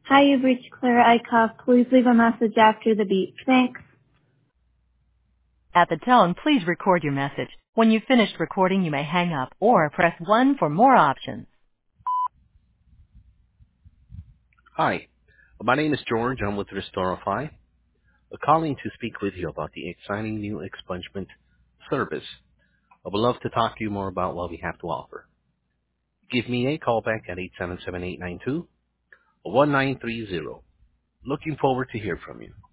Hi, you've reached Clara Eichhoff. Please leave a message after the beep. Thanks. At the tone, please record your message. When you've finished recording, you may hang up or press 1 for more options. Hi, my name is George. I'm with Restorify, calling to speak with you about the exciting new expungement service. I would love to talk to you more about what we have to offer. Give me a call back at 877-892-1930. Looking forward to hear from you.